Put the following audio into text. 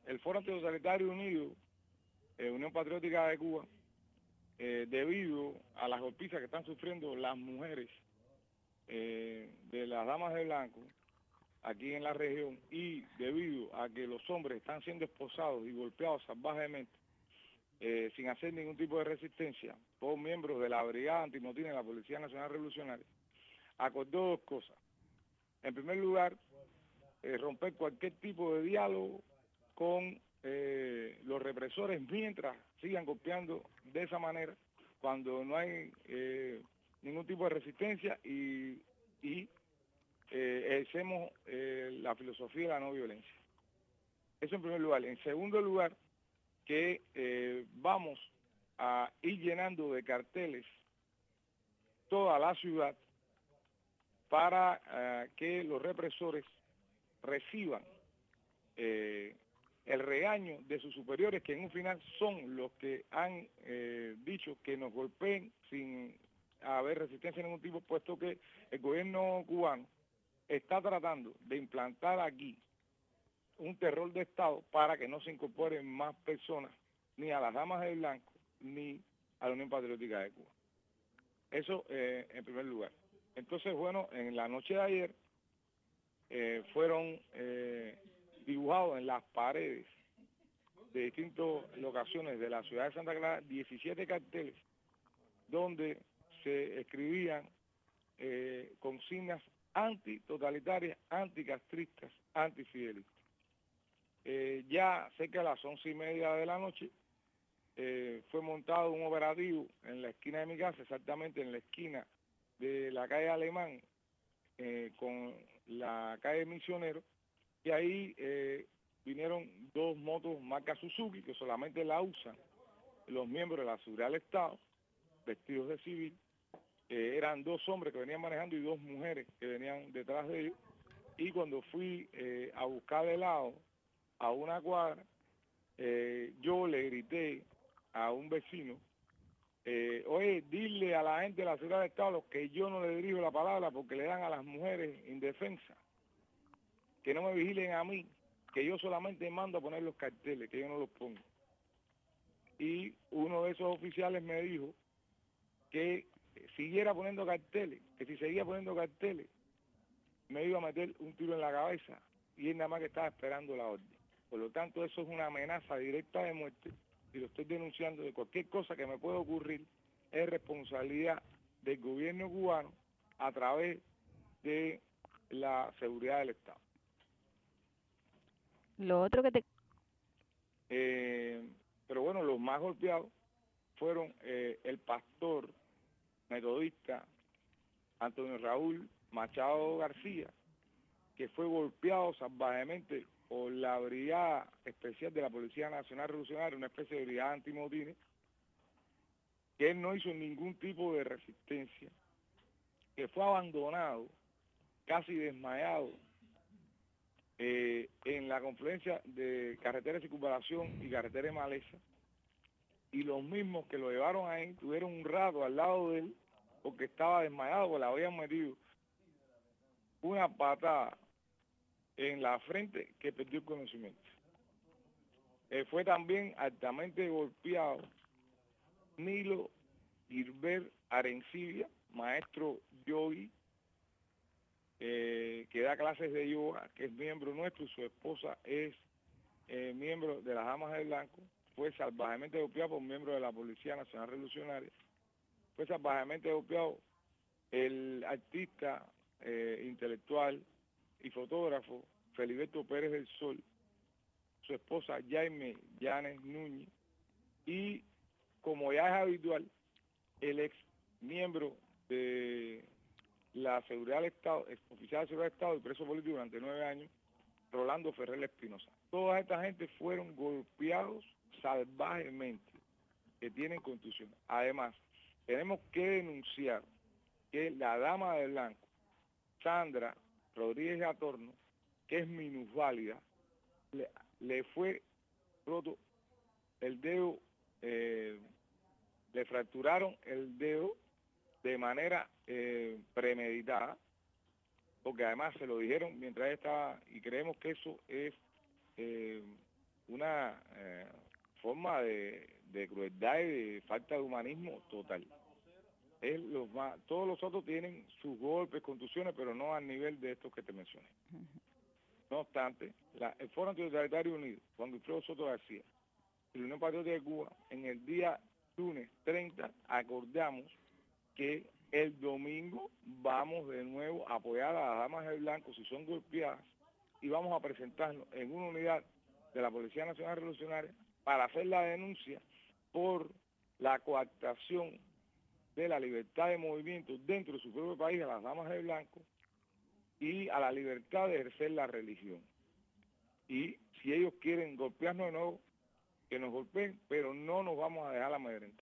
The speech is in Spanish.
el Foro Antitotalitario Unido, Unión Patriótica de Cuba, debido a las golpizas que están sufriendo las mujeres de las damas de blanco aquí en la región y debido a que los hombres están siendo esposados y golpeados salvajemente sin hacer ningún tipo de resistencia por miembros de la Brigada Antimotín de la Policía Nacional Revolucionaria, acordó dos cosas. En primer lugar, romper cualquier tipo de diálogo con los represores mientras sigan golpeando de esa manera, cuando no hay ningún tipo de resistencia y ejercemos la filosofía de la no violencia. Eso en primer lugar. En segundo lugar, que vamos a ir llenando de carteles toda la ciudad para que los represores reciban el regaño de sus superiores, que en un final son los que han dicho que nos golpeen sin haber resistencia de ningún tipo, puesto que el gobierno cubano está tratando de implantar aquí un terror de Estado para que no se incorporen más personas, ni a las damas de blanco, ni a la Unión Patriótica de Cuba. Eso en primer lugar. Entonces, bueno, en la noche de ayer fueron dibujados en las paredes de distintas locaciones de la ciudad de Santa Clara 17 carteles donde se escribían consignas antitotalitarias, anticastristas, antifidelistas. Ya cerca de las 11:30 de la noche fue montado un operativo en la esquina de mi casa, exactamente en la esquina de la calle Alemán con la calle Misionero, y ahí vinieron dos motos marca Suzuki que solamente la usan los miembros de la seguridad del Estado, vestidos de civil. Eran dos hombres que venían manejando y dos mujeres que venían detrás de ellos, y cuando fui a buscar helado a una cuadra, yo le grité a un vecino, oye, dile a la gente de la seguridad del Estado que yo no le dirijo la palabra porque le dan a las mujeres indefensas, que no me vigilen a mí, que yo solamente mando a poner los carteles, que yo no los pongo. Y uno de esos oficiales me dijo que siguiera poniendo carteles, que si seguía poniendo carteles, me iba a meter un tiro en la cabeza, y él nada más que estaba esperando la orden. Por lo tanto, eso es una amenaza directa de muerte, y lo estoy denunciando. De cualquier cosa que me pueda ocurrir es responsabilidad del gobierno cubano a través de la seguridad del Estado. Lo otro que te... Pero bueno, los más golpeados fueron el pastor metodista Antonio Raúl Machado García, que fue golpeado salvajemente por la Brigada Especial de la Policía Nacional Revolucionaria, una especie de brigada antimotines, que él no hizo ningún tipo de resistencia, que fue abandonado, casi desmayado, en la confluencia de carretera de circunvalación y carretera de Maleza, y los mismos que lo llevaron ahí tuvieron un rato al lado de él porque estaba desmayado, porque le habían metido una patada en la frente que perdió el conocimiento. Fue también altamente golpeado Nilo Gilbert Arencibia, maestro yogi, que da clases de yoga, que es miembro nuestro, y su esposa es miembro de las Damas de Blanco. Fue salvajemente golpeado por miembro de la Policía Nacional Revolucionaria. Fue salvajemente golpeado el artista intelectual y fotógrafo Feliberto Pérez del Sol, su esposa Jaime Llanes Núñez, y como ya es habitual, el ex miembro de la seguridad del Estado, ex oficial de seguridad del Estado y preso político durante 9 años, Rolando Ferrer Espinosa. Toda esta gente fueron golpeados salvajemente, que tienen contusión. Además, tenemos que denunciar que la dama de blanco, Sandra Rodríguez Atorno, que es minusválida, le fue roto el dedo, le fracturaron el dedo de manera premeditada, porque además se lo dijeron mientras ella estaba, y creemos que eso es una forma de crueldad y de falta de humanismo total. Todos los otros tienen sus golpes, contusiones, pero no al nivel de estos que te mencioné. No obstante, el Foro Antitotalitario Unido, Juan Wilfredo Soto García y la Unión Patriótica de Cuba, en el día lunes 30 acordamos que el domingo vamos de nuevo a apoyar a las damas de blanco si son golpeadas y vamos a presentarnos en una unidad de la Policía Nacional Revolucionaria para hacer la denuncia por la coartación de la libertad de movimiento dentro de su propio país a las damas de blanco y a la libertad de ejercer la religión. Y si ellos quieren golpearnos de nuevo, que nos golpeen, pero no nos vamos a dejar amedrentar.